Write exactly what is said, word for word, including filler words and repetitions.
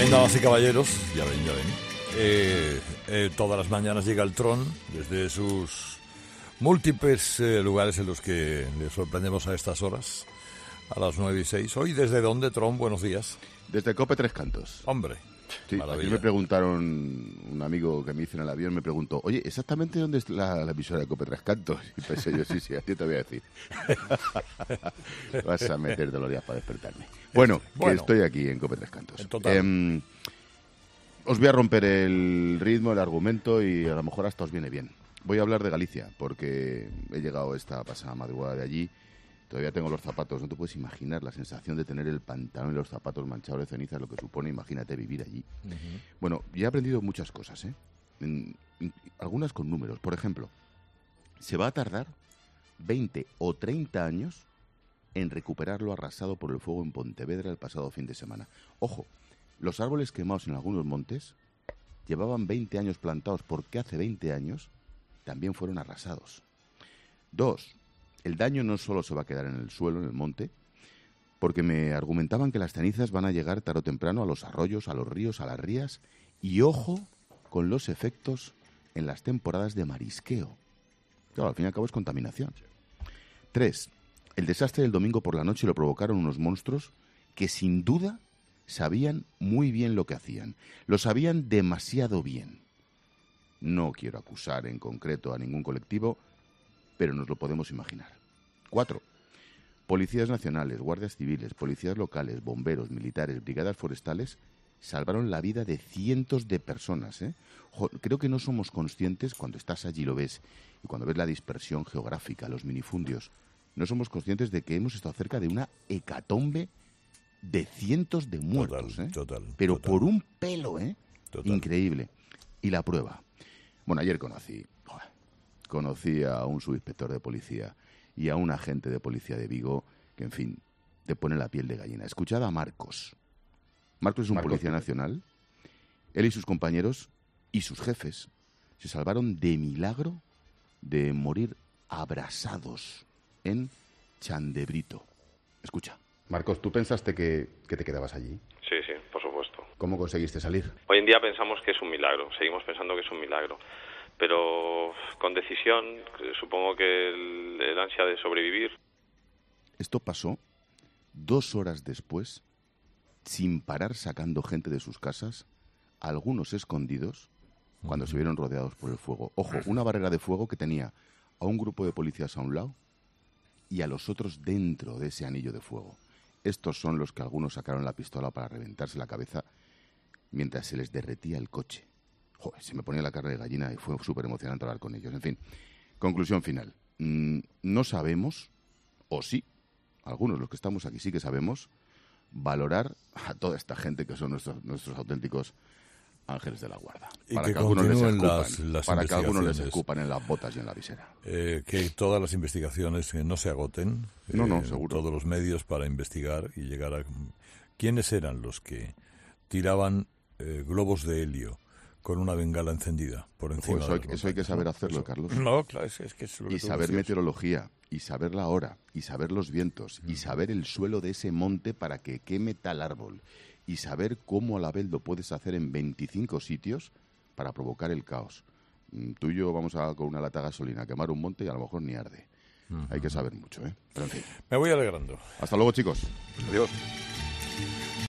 ven, damas y caballeros, ya ven, ya ven. Eh, eh, todas las mañanas llega el Tron desde sus múltiples eh, lugares en los que le sorprendemos a estas horas, a las nueve y seis. Hoy, ¿desde dónde, Tron? Buenos días. Desde Cope Tres Cantos. Hombre, sí, aquí me preguntaron, un amigo que me hizo en el avión me preguntó, oye, ¿exactamente dónde es la, la emisora de Cope Tres Cantos? Y pensé yo, sí, sí, a ti te voy a decir. Vas a meter todos los días para despertarme. Bueno, bueno, que estoy aquí en Cope Tres Cantos. En total. Eh, os voy a romper el ritmo, el argumento y a lo mejor hasta os viene bien. Voy a hablar de Galicia porque he llegado esta pasada madrugada de allí. Todavía tengo los zapatos, no te puedes imaginar la sensación de tener el pantalón y los zapatos manchados de ceniza, lo que supone, imagínate, vivir allí. Uh-huh. Bueno, ya he aprendido muchas cosas, ¿eh? En, en, algunas con números. Por ejemplo, se va a tardar veinte o treinta años en recuperar lo arrasado por el fuego en Pontevedra el pasado fin de semana. Ojo, los árboles quemados en algunos montes llevaban veinte años plantados porque hace veinte años también fueron arrasados. Dos, el daño no solo se va a quedar en el suelo, en el monte, porque me argumentaban que las cenizas van a llegar tarde o temprano a los arroyos, a los ríos, a las rías, y ojo con los efectos en las temporadas de marisqueo. Claro, al fin y al cabo es contaminación. Tres, el desastre del domingo por la noche lo provocaron unos monstruos que sin duda sabían muy bien lo que hacían. Lo sabían demasiado bien. No quiero acusar en concreto a ningún colectivo, pero nos lo podemos imaginar. Cuatro, policías nacionales, guardias civiles, policías locales, bomberos, militares, brigadas forestales salvaron la vida de cientos de personas, ¿eh? Creo que no somos conscientes, cuando estás allí lo ves, y cuando ves la dispersión geográfica, los minifundios, no somos conscientes de que hemos estado cerca de una hecatombe de cientos de muertos, total, ¿eh? Total, pero total. por un pelo, ¿eh? Total. Increíble. Y la prueba. Bueno, ayer conocí... Conocí a un subinspector de policía y a un agente de policía de Vigo que, en fin, te pone la piel de gallina. Escuchad a Marcos. Marcos es un Marcos, policía nacional. Él y sus compañeros y sus jefes se salvaron de milagro de morir abrasados en Chandebrito. Escucha. Marcos, ¿tú pensaste que, que te quedabas allí? Sí, sí, por supuesto. ¿Cómo conseguiste salir? Hoy en día pensamos que es un milagro, seguimos pensando que es un milagro. Pero con decisión, supongo que el, el ansia de sobrevivir. Esto pasó dos horas después, sin parar sacando gente de sus casas, algunos escondidos, cuando se vieron rodeados por el fuego. Ojo, una barrera de fuego que tenía a un grupo de policías a un lado y a los otros dentro de ese anillo de fuego. Estos son los que algunos sacaron la pistola para reventarse la cabeza mientras se les derretía el coche. Joder, se me ponía la carne de gallina y fue súper emocionante hablar con ellos. En fin, conclusión final. Mm, no sabemos, o sí, algunos, los que estamos aquí sí que sabemos, valorar a toda esta gente que son nuestros, nuestros auténticos ángeles de la guarda. Y para que, que algunos les escupan, las, las para que algunos les escupan en las botas y en la visera. Eh, que todas las investigaciones eh, no se agoten. No, eh, no, seguro. Todos los medios para investigar y llegar a... ¿Quiénes eran los que tiraban eh, globos de helio con una bengala encendida por encima? Pues eso, hay, de eso hay que saber hacerlo, eso. Carlos. No, claro, es, es que es lo que y tú saber decías. meteorología, y saber la hora, y saber los vientos, mm. y saber el suelo de ese monte para que queme tal árbol, y saber cómo a la vez lo puedes hacer en veinticinco sitios para provocar el caos. Tú y yo vamos a con una lata de gasolina a quemar un monte y a lo mejor ni arde. Uh-huh. Hay que saber mucho, ¿eh? Pero en fin. Me voy alegrando. Hasta luego, chicos. Adiós.